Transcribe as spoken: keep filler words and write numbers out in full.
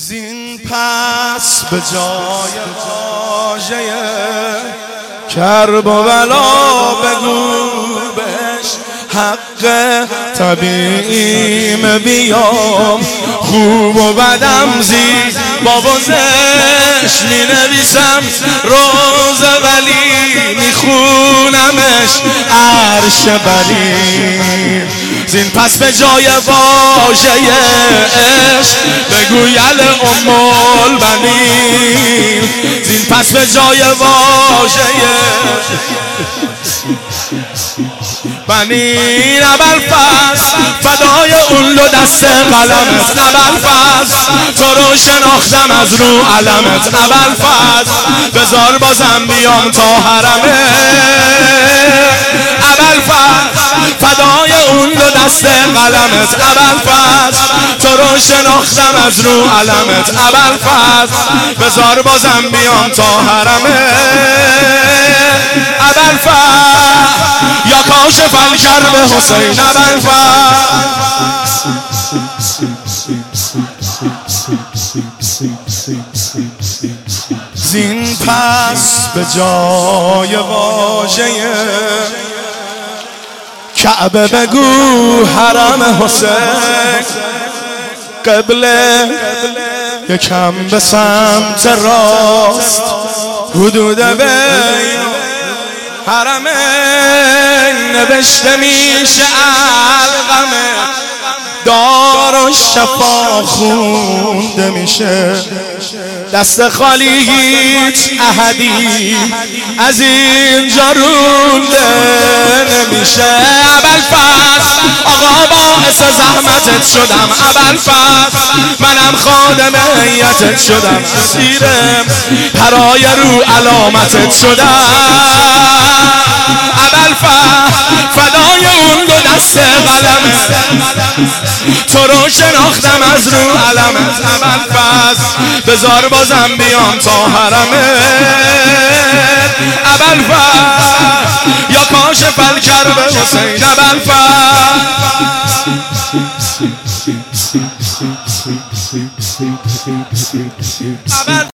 زین پس به جای واژه کرب و بلا بگو بهش حق طبیعیم بیام، خوب و بدم زی با وزش می نویسم روز ولی می خونمش عرش بری. زین پس به جای واژه عشق بگو یل ام البنین. زین پس به جای واژه بنین ابوالفضل فدای اون دو دست قلمت، ابوالفضل تو رو شناختم از رو علمت، ابوالفضل بذار بازم بیام تا حرمت، ابوالفضل فدای اون دو دست قلمت، ابوالفضل تو رو شناختم از رو علمت، ابوالفضل بذار بازم بیام تا حرمت، ابوالفضل یا کاشف الکرب حسین، ابوالفضل زین پس به جای واژه کعبه بگو حرم حسین، قبله یکم به سمت راست حدود بین حرمین نوشته میشه علقمه، دار و شفا خونده میشه، دست خالی هیچ احدی از اینجا رونده نمیشه. ابوالفضل آقا باعث زحمتت شدم، ابوالفضل منم خادم هیئتت شدم، اسیرم پرای رو علامتت شدم، ابوالفضل فدای اون دو دست قلمت تو رو شناختم از رو علمت، ابوالفضل بذار بازم بیام تا حرمت، ابوالفضل یا کاشف الکرب حسین، ابوالفضل